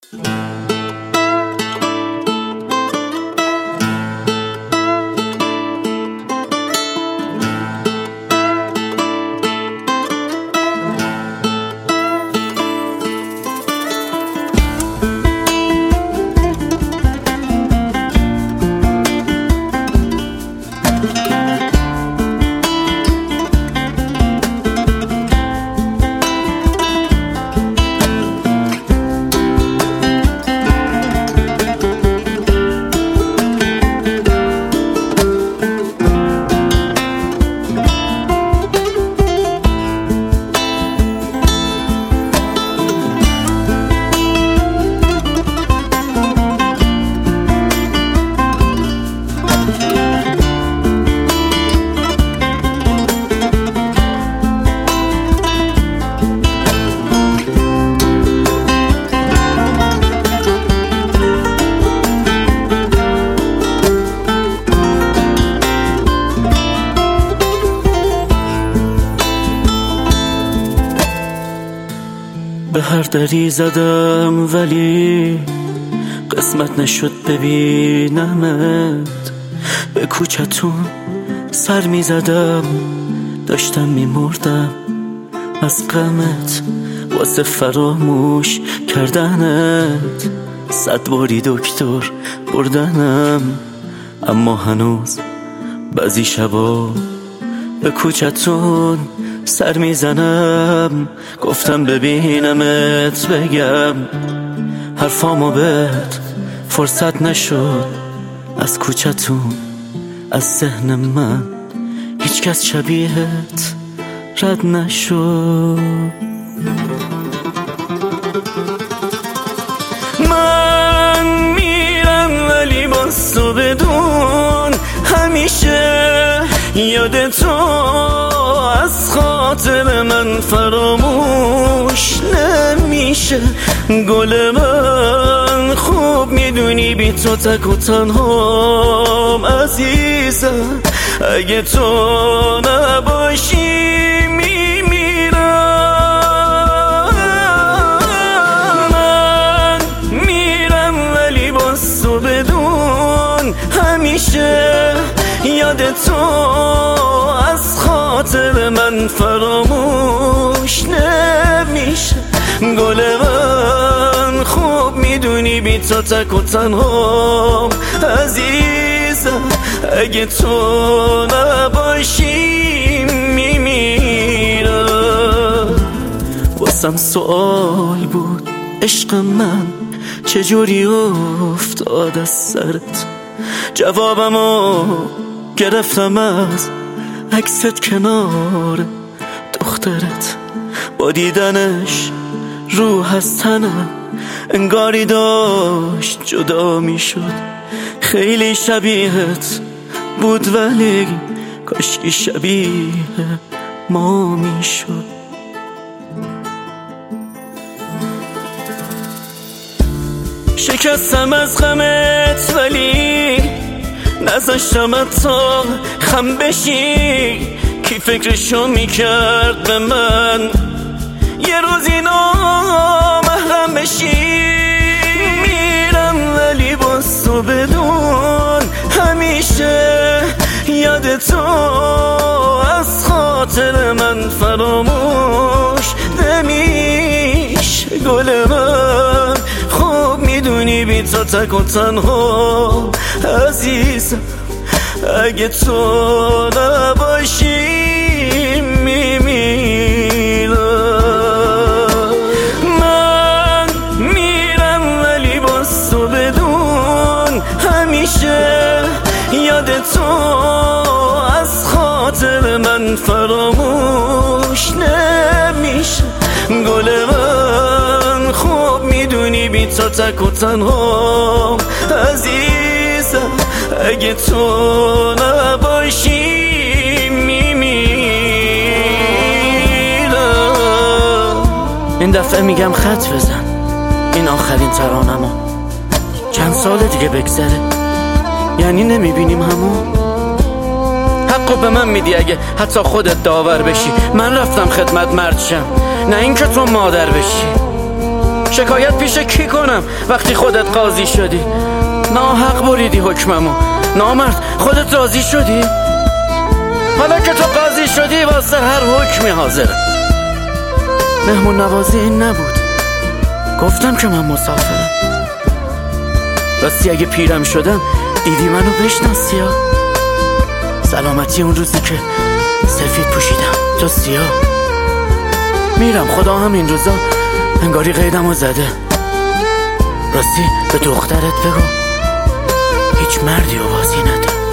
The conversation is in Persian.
به هر دری زدم ولی قسمت نشد ببینمت. به کوچتون سر می زدم، داشتم می مردم از غمت واسه فراموش کردنت. 100 باری دکتر بردنم، اما هنوز بعضی شبا به کوچتون سر میزنم. گفتم ببینمت بگم حرفامو بهت فرصت نشد. از کوچتون از ذهن من هیچ کس شبیهت رد نشد. من میرم ولی باز تو بدون همیشه یاد تو از خاطر من فراموش نمیشه. گل من خوب میدونی بی تو تک و تنهام عزیزم. اگه تو نباشی میمیرم. من میرم ولی باز تو بدون همیشه یاد تو از خاطر من فراموش نمیشه. گل من خوب میدونی بی تو تک و تنهام عزیزم. اگه تو نباشی میمیرم. واسم سوال بود عشق من چجوری افتاد از سرت. جوابمو گرفتم از عکست کنار دخترت. با دیدنش روح از تنم انگاری داشت جدا می شد. خیلی شبیهت بود ولی کاشکی شبیه ما می شد. شکستم از غمت ولی نذاشتم تا خم بشی. کی فکرشو میکرد به من یه روزی نامحرم بشی. میرم ولی باز تو بدون همیشه یاد تو از خاطر من فراموش نمیشه. گل من خوب میدونی بی تو تک و تنها عزیزم. اگه تو نباشی میمیرم. من میرم ولی باز تو بدون همیشه یاد تو از خاطر من فراموش نمیشه. گل من خوب میدونی بی تو تک و تنها عزیزم. اگه تو نباشی میمیرم. این دفعه میگم خط بزن، این آخرین ترانمو. چند سال دیگه بگذره یعنی نمیبینیم همون. حقو به من میدی اگه حتی خودت داور بشی. من رفتم خدمت مرد شم، نه این که تو مادر بشی. شکایت پیش کی کنم وقتی خودت قاضی شدی؟ ناحق بریدی حکممو. نامرد خودت راضی شدی؟ حالا که تو قاضی شدی واسه هر حکمی حاضرم. مهمون نوازی این نبود، گفتم که من مسافرم. راستی اگه پیرم شدم دیدی منو بشناسی ها؟ سلامتی اون روزی که سفید پوشیدم تو سیاه. میرم، خدا هم این روزا انگاری قیدمو زده. راستی به دخترت بگو هیچ مردی رو بازی نده.